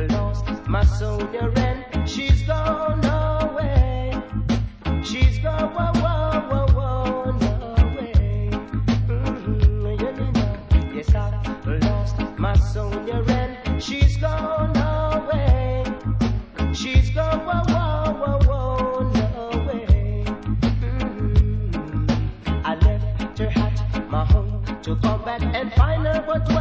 lost my soldier and she's gone away. She's gone away. You know, yes, I've lost my soldier and she's gone away. She's gone away. I left her at my home to come back and find her, but